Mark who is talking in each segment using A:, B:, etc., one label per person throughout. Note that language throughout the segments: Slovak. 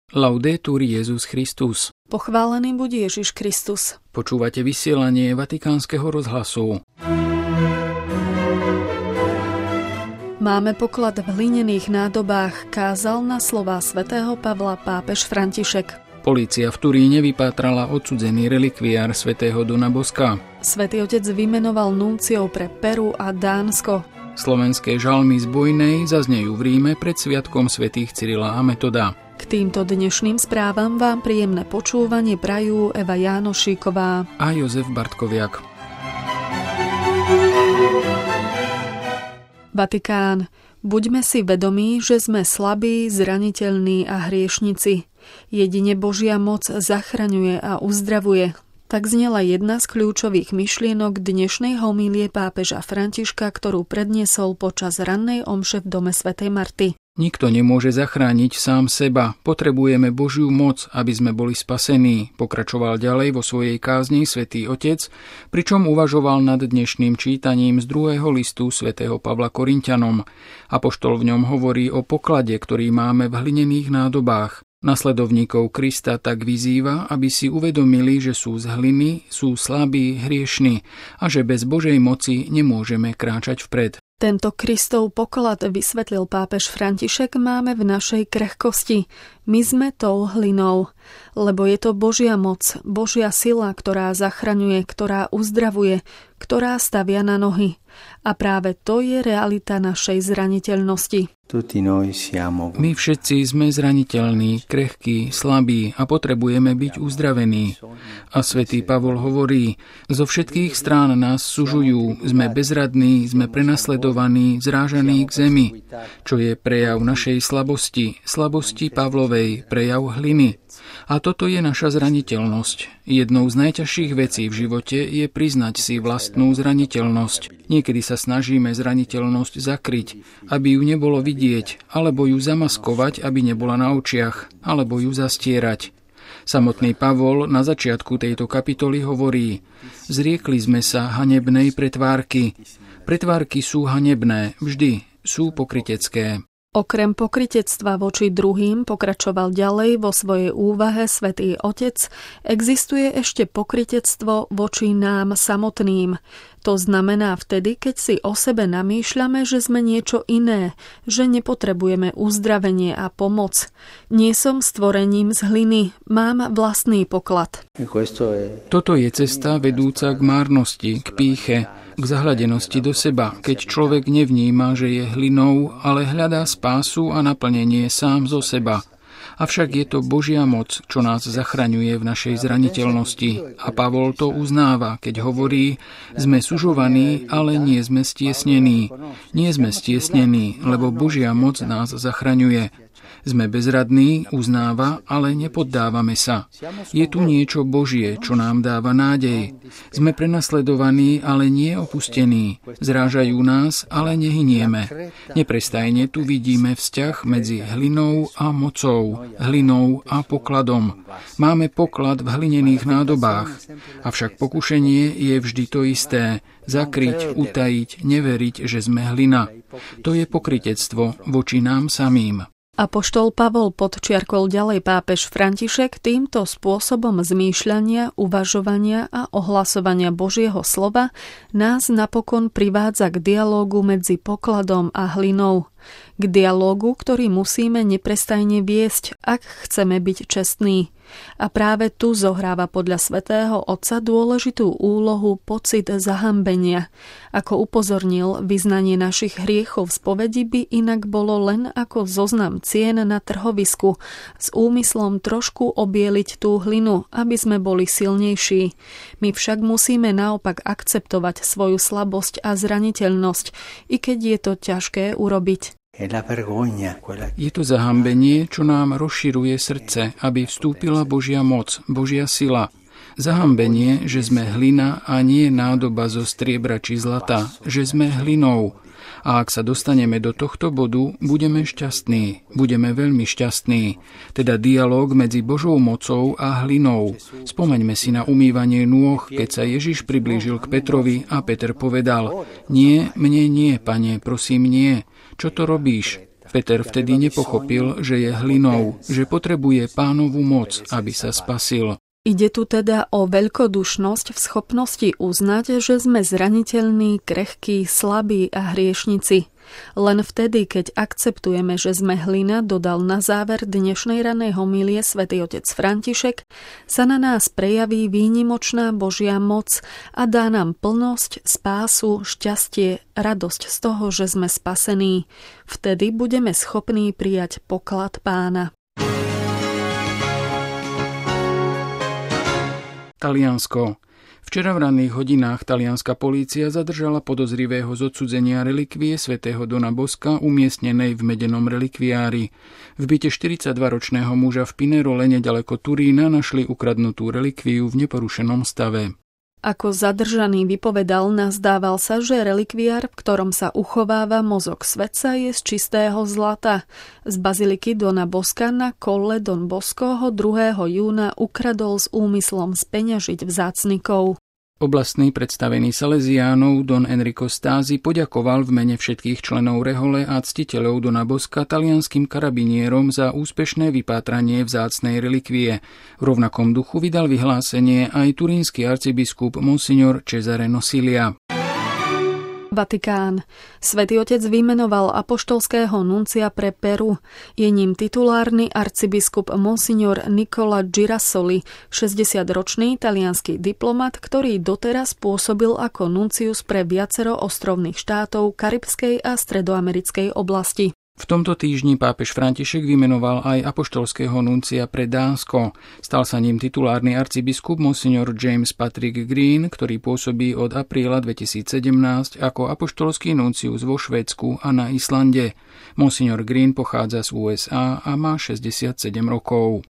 A: Laudetur Jesus Christus.
B: Pochválený buď Ježiš Kristus.
A: Počúvate vysielanie Vatikánskeho rozhlasu.
B: Máme poklad v hlinených nádobách, kázal na slová svätého Pavla pápež František.
A: Polícia v Turíne vypátrala odsudzený relikviár svätého Dona Boska.
B: Svätý Otec vymenoval nunciov pre Peru a Dánsko.
A: Slovenské žalmy z Bojnej zaznejú v Ríme pred sviatkom svätých Cyrila a Metoda.
B: K týmto dnešným správam vám príjemné počúvanie prajú Eva Jánošíková
A: a Jozef Bartkoviak.
B: Vatikán. Buďme si vedomí, že sme slabí, zraniteľní a hriešnici. Jedine Božia moc zachraňuje a uzdravuje. Tak znela jedna z kľúčových myšlienok dnešnej homílie pápeža Františka, ktorú predniesol počas rannej omše v dome svätej Marty.
A: Nikto nemôže zachrániť sám seba. Potrebujeme Božiu moc, aby sme boli spasení, pokračoval ďalej vo svojej kázni svätý Otec, pričom uvažoval nad dnešným čítaním z 2. listu svätého Pavla Korinťanom. Apoštol v ňom hovorí o poklade, ktorý máme v hlinených nádobách. Nasledovníkov Krista tak vyzýva, aby si uvedomili, že sú z hliny, sú slabí, hriešni a že bez Božej moci nemôžeme kráčať vpred.
B: Tento Kristov poklad, vysvetlil pápež František, máme v našej krehkosti. My sme tou hlinou, lebo je to Božia moc, Božia sila, ktorá zachraňuje, ktorá uzdravuje, ktorá stavia na nohy. A práve to je realita našej zraniteľnosti.
A: My všetci sme zraniteľní, krehkí, slabí a potrebujeme byť uzdravení. A svätý Pavol hovorí, zo všetkých strán nás sužujú, sme bezradní, sme prenasledovaní, zrážaní k zemi, čo je prejav našej slabosti Pavlovej, prejav hliny. A toto je naša zraniteľnosť. Jednou z najťažších vecí v živote je priznať si vlastnú zraniteľnosť. Niekedy sa snažíme zraniteľnosť zakryť, aby ju nebolo vidieť, alebo ju zamaskovať, aby nebola na očiach, alebo ju zastierať. Samotný Pavol na začiatku tejto kapitoly hovorí: zriekli sme sa hanebnej pretvárky. Pretvárky sú hanebné, vždy sú pokrytecké.
B: Okrem pokrytectva voči druhým, pokračoval ďalej vo svojej úvahe svätý Otec, existuje ešte pokrytectvo voči nám samotným. To znamená vtedy, keď si o sebe namýšľame, že sme niečo iné, že nepotrebujeme uzdravenie a pomoc. Nie som stvorením z hliny, mám vlastný poklad.
A: Toto je cesta vedúca k márnosti, k pýche, k zahľadenosti do seba, keď človek nevníma, že je hlinou, ale hľadá spásu a naplnenie sám zo seba. Avšak je to Božia moc, čo nás zachraňuje v našej zraniteľnosti. A Pavol to uznáva, keď hovorí: sme sužovaní, ale nie sme stiesnení. Nie sme stiesnení, lebo Božia moc nás zachraňuje. Sme bezradní, uznáva, ale nepoddávame sa. Je tu niečo Božie, čo nám dáva nádej. Sme prenasledovaní, ale nie opustení. Zrážajú nás, ale nehynieme. Neprestajne tu vidíme vzťah medzi hlinou a mocou, hlinou a pokladom. Máme poklad v hlinených nádobách, avšak pokušenie je vždy to isté. Zakryť, utajiť, neveriť, že sme hlina. To je pokrytectvo voči nám samým.
B: Apoštol Pavol podčiarkol ďalej pápež František týmto spôsobom zmýšľania, uvažovania a ohlasovania Božieho slova nás napokon privádza k dialógu medzi pokladom a hlinou. K dialógu, ktorý musíme neprestajne viesť, ak chceme byť čestní. A práve tu zohráva podľa svätého Otca dôležitú úlohu pocit zahambenia. Ako upozornil, vyznanie našich hriechov v spovedi by inak bolo len ako zoznam cien na trhovisku s úmyslom trošku obieliť tú hlinu, aby sme boli silnejší. My však musíme naopak akceptovať svoju slabosť a zraniteľnosť, i keď je to ťažké urobiť.
A: Je to zahambenie, čo nám rozširuje srdce, aby vstúpila Božia moc, Božia sila. Zahambenie, že sme hlina a nie nádoba zo striebra či zlata, že sme hlinou. A ak sa dostaneme do tohto bodu, budeme šťastní, budeme veľmi šťastní. Teda dialóg medzi Božou mocou a hlinou. Spomeňme si na umývanie nôh, keď sa Ježiš priblížil k Petrovi a Peter povedal: Nie, mne nie, Pane, prosím nie. Čo to robíš? Peter vtedy nepochopil, že je hlinou, že potrebuje Pánovu moc, aby sa spasil.
B: Ide tu teda o veľkodušnosť v schopnosti uznať, že sme zraniteľní, krehkí, slabí a hriešnici. Len vtedy, keď akceptujeme, že sme hlina, dodal na záver dnešnej ranej homílie svätý otec František, sa na nás prejaví výnimočná Božia moc a dá nám plnosť, spásu, šťastie, radosť z toho, že sme spasení. Vtedy budeme schopní prijať poklad Pána.
A: Taliansko. Včera v ranných hodinách talianska polícia zadržala podozrivého z odcudzenia relikvie svätého Dona Bosca umiestnenej v medenom relikviári. V byte 42-ročného muža v Pinerole nedaleko Turína našli ukradnutú relikviu v neporušenom stave.
B: Ako zadržaný vypovedal, nazdával sa, že relikviár, v ktorom sa uchováva mozog svätca, je z čistého zlata. Z baziliky Dona Bosca na Colle Don Bosco ho 2. júna ukradol s úmyslom speňažiť vzácnikov.
A: Oblastný predstavený Salesiánov Don Enrico Stasi poďakoval v mene všetkých členov rehole a ctiteľov Dona Bosca talianskym karabinierom za úspešné vypátranie vzácnej relikvie. V rovnakom duchu vydal vyhlásenie aj turínsky arcibiskup Monsignor Cesare Nosilia.
B: Vatikán. Svätý otec vymenoval apoštolského nuncia pre Peru. Je ním titulárny arcibiskup Monsignor Nicola Girasoli, 60-ročný taliansky diplomat, ktorý doteraz pôsobil ako nuncius pre viacero ostrovných štátov karibskej a stredoamerickej oblasti.
A: V tomto týždni pápež František vymenoval aj apoštolského nuncia pre Dánsko. Stal sa ním titulárny arcibiskup Monsignor James Patrick Green, ktorý pôsobí od apríla 2017 ako apoštolský nuncius vo Švédsku a na Islande. Monsignor Green pochádza z USA a má 67 rokov.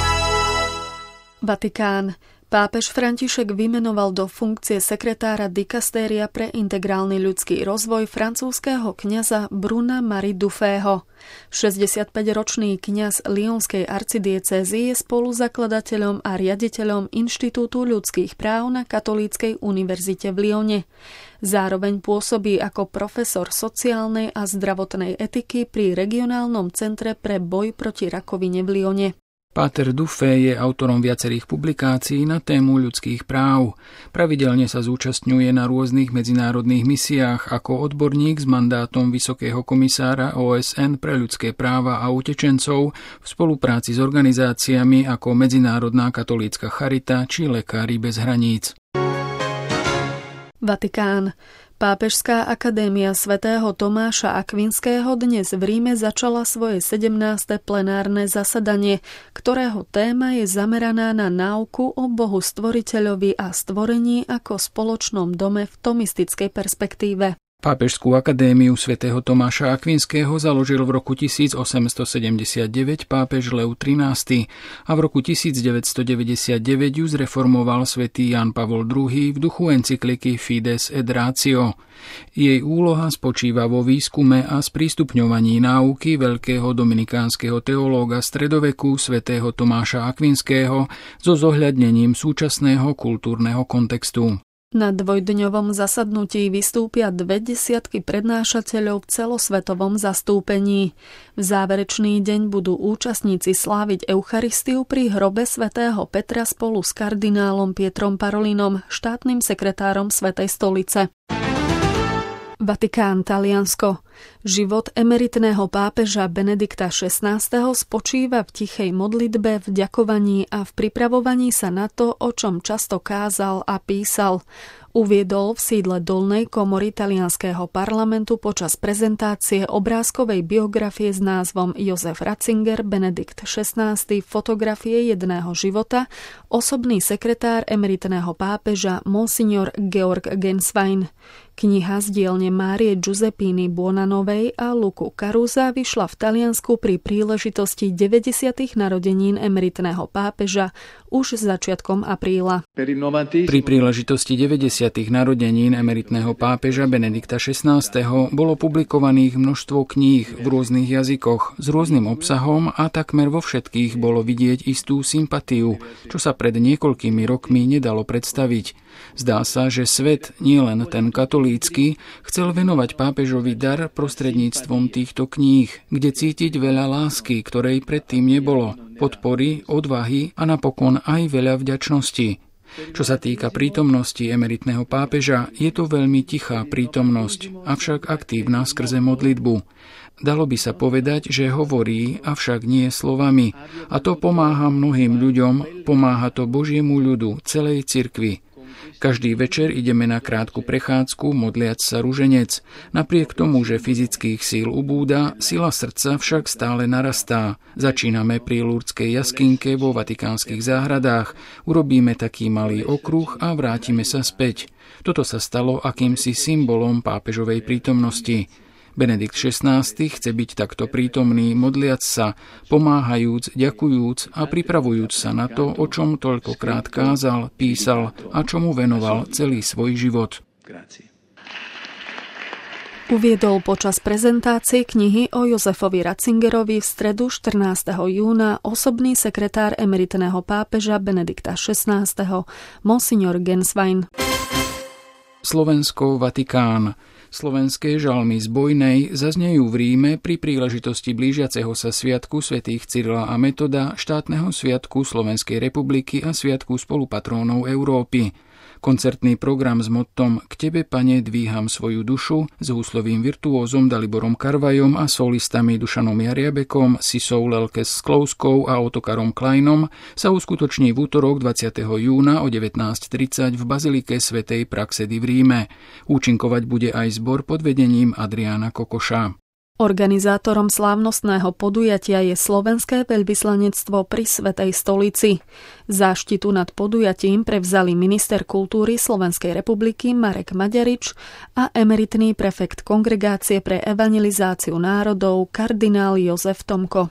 B: Vatikán. Pápež František vymenoval do funkcie sekretára dikastéria pre integrálny ľudský rozvoj francúzskeho kňaza Bruna Marie Dufého. 65-ročný kňaz Lyonskej arcidiecézy je spoluzakladateľom a riaditeľom Inštitútu ľudských práv na Katolíckej univerzite v Lyone. Zároveň pôsobí ako profesor sociálnej a zdravotnej etiky pri regionálnom centre pre boj proti rakovine v Lyone.
A: Páter Dufé je autorom viacerých publikácií na tému ľudských práv. Pravidelne sa zúčastňuje na rôznych medzinárodných misiách ako odborník s mandátom Vysokého komisára OSN pre ľudské práva a utečencov v spolupráci s organizáciami ako Medzinárodná katolícka charita či Lekári bez hraníc.
B: Vatikán. Pápežská akadémia svätého Tomáša Akvinského dnes v Ríme začala svoje 17. plenárne zasadanie, ktorého téma je zameraná na náuku o Bohu stvoriteľovi a stvorení ako spoločnom dome v tomistickej perspektíve.
A: Pápežskú akadémiu svätého Tomáša Akvinského založil v roku 1879 pápež Lev XIII a v roku 1999 ju zreformoval svätý Ján Pavol II v duchu encykliky Fides et Ratio. Jej úloha spočíva vo výskume a sprístupňovaní náuky veľkého dominikánskeho teológa stredoveku svätého Tomáša Akvinského so zohľadnením súčasného kultúrneho kontextu.
B: Na dvojdňovom zasadnutí vystúpia 20 prednášateľov v celosvetovom zastúpení. V záverečný deň budú účastníci sláviť Eucharistiu pri hrobe svätého Petra spolu s kardinálom Pietrom Parolinom, štátnym sekretárom Svätej stolice. Vatikán, Taliansko. Život emeritného pápeža Benedikta XVI. Spočíva v tichej modlitbe, v ďakovaní a v pripravovaní sa na to, o čom často kázal a písal. Uviedol v sídle dolnej komory talianskeho parlamentu počas prezentácie obrázkovej biografie s názvom Jozef Ratzinger, Benedikt XVI. Fotografie jedného života, osobný sekretár emeritného pápeža Monsignor Georg Genswein. Kniha z dielne Márie Giuseppiny Buonanovej a Luku Carusa vyšla v Taliansku pri príležitosti 90. narodenín emeritného pápeža už začiatkom apríla.
A: Pri príležitosti 90. narodenín emeritného pápeža Benedikta XVI. Bolo publikovaných množstvo kníh v rôznych jazykoch s rôznym obsahom a takmer vo všetkých bolo vidieť istú sympatiu, čo sa pred niekoľkými rokmi nedalo predstaviť. Zdá sa, že svet, nielen ten katolícky, chcel venovať pápežovi dar prostredníctvom týchto kníh, kde cítiť veľa lásky, ktorej predtým nebolo, podpory, odvahy a napokon aj veľa vďačnosti. Čo sa týka prítomnosti emeritného pápeža, je to veľmi tichá prítomnosť, avšak aktívna skrze modlitbu. Dalo by sa povedať, že hovorí, avšak nie slovami. A to pomáha mnohým ľuďom, pomáha to Božiemu ľudu, celej cirkvi. Každý večer ideme na krátku prechádzku, modliac sa ruženec. Napriek tomu, že fyzických síl ubúda, sila srdca však stále narastá. Začíname pri Lurdskej jaskinke vo Vatikánskych záhradách, urobíme taký malý okruh a vrátime sa späť. Toto sa stalo akýmsi symbolom pápežovej prítomnosti. Benedikt XVI chce byť takto prítomný, modliac sa, pomáhajúc, ďakujúc a pripravujúc sa na to, o čom toľkokrát kázal, písal a čomu venoval celý svoj život.
B: Uviedol počas prezentácie knihy o Jozefovi Ratzingerovi v stredu 14. júna osobný sekretár emeritného pápeža Benedikta XVI. Monsignor Genswein.
A: Slovensko, Vatikán. Slovenské žalmy z Bojnej zaznejú v Ríme pri príležitosti blížiaceho sa sviatku svätých Cyrila a Metoda, štátneho sviatku Slovenskej republiky a sviatku spolupatrónov Európy. Koncertný program s mottom K tebe, Pane, dvíham svoju dušu s huslovým virtuózom Daliborom Karvajom a solistami Dušanom Jariabekom, Sisou Lelkes Sklouskou a Otokarom Kleinom sa uskutoční v útorok 20. júna o 19:30 v bazilike svätej Praxedy v Ríme. Účinkovať bude aj zbor pod vedením Adriána Kokoša.
B: Organizátorom slávnostného podujatia je Slovenské veľvyslanectvo pri Svätej stolici. Záštitu nad podujatím prevzali minister kultúry Slovenskej republiky Marek Maďarič a emeritný prefekt Kongregácie pre evangelizáciu národov kardinál Jozef Tomko.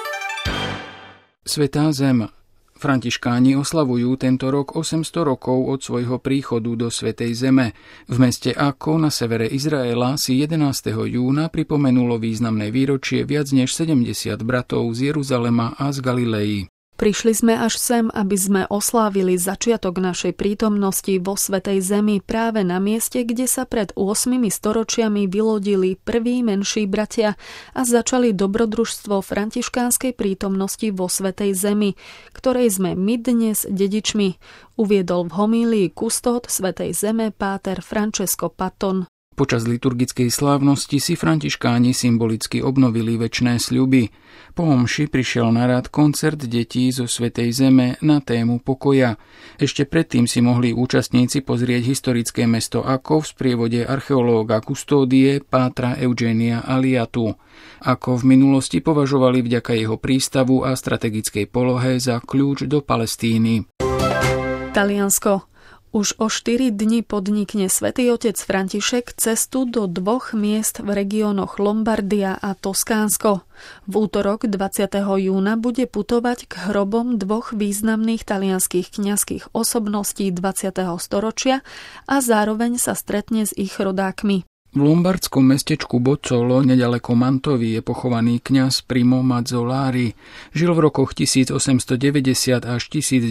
A: Svätá zem. Františkáni oslavujú tento rok 800 rokov od svojho príchodu do Svätej zeme. V meste Akko na severe Izraela si 11. júna pripomenulo významné výročie viac než 70 bratov z Jeruzalema a z Galilei.
B: Prišli sme až sem, aby sme oslávili začiatok našej prítomnosti vo Svätej zemi práve na mieste, kde sa pred 8 storočiami vylodili prví menší bratia a začali dobrodružstvo františkánskej prítomnosti vo Svätej zemi, ktorej sme my dnes dedičmi, uviedol v homílii kustód Svätej zeme páter Francesco Patton.
A: Počas liturgickej slávnosti si františkáni symbolicky obnovili večné sľuby. Po omši prišiel na rad koncert detí zo Svätej zeme na tému pokoja. Ešte predtým si mohli účastníci pozrieť historické mesto Akko v sprievode archeológa kustódie pátra Eugenia Aliatu. Ako v minulosti považovali vďaka jeho prístavu a strategickej polohe za kľúč do Palestíny.
B: Taliansko. Už o 4 dni podnikne Svätý otec František cestu do 2 miest v regiónoch Lombardia a Toskánsko. V útorok 20. júna bude putovať k hrobom 2 významných talianskych kňazských osobností 20. storočia a zároveň sa stretne s ich rodákmi.
A: V lombardskom mestečku Bozzolo, nedaleko Mantovy, je pochovaný kňaz Primo Mazzolari. Žil v rokoch 1890 až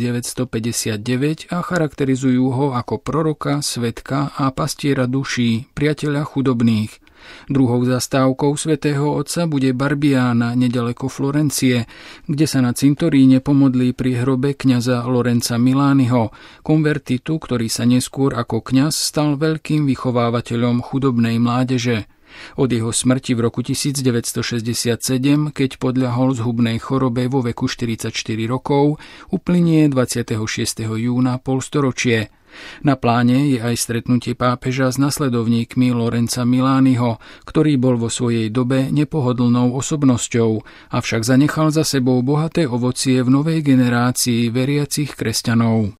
A: 1959 a charakterizujú ho ako proroka, svedka a pastiera duší, priateľa chudobných. Druhou zastávkou svätého otca bude Barbiana, nedaleko Florencie, kde sa na cintoríne pomodlí pri hrobe kňaza Lorenza Milaniho, konvertitu, ktorý sa neskôr ako kňaz stal veľkým vychovávateľom chudobnej mládeže. Od jeho smrti v roku 1967, keď podľahol zhubnej chorobe vo veku 44 rokov, uplynie 26. júna polstoročie. Na pláne je aj stretnutie pápeža s nasledovníkmi Lorenza Milaniho, ktorý bol vo svojej dobe nepohodlnou osobnosťou, avšak zanechal za sebou bohaté ovocie v novej generácii veriacich kresťanov.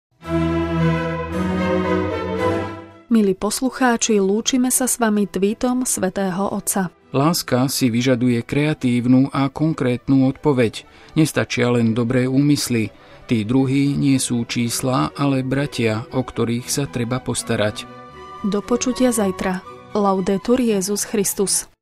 B: Milí poslucháči, lúčime sa s vami tweetom Svätého Otca.
A: Láska si vyžaduje kreatívnu a konkrétnu odpoveď. Nestačia len dobré úmysly. Tí druhí nie sú čísla, ale bratia, o ktorých sa treba postarať.
B: Do počutia zajtra. Laudetur Jesus Christus.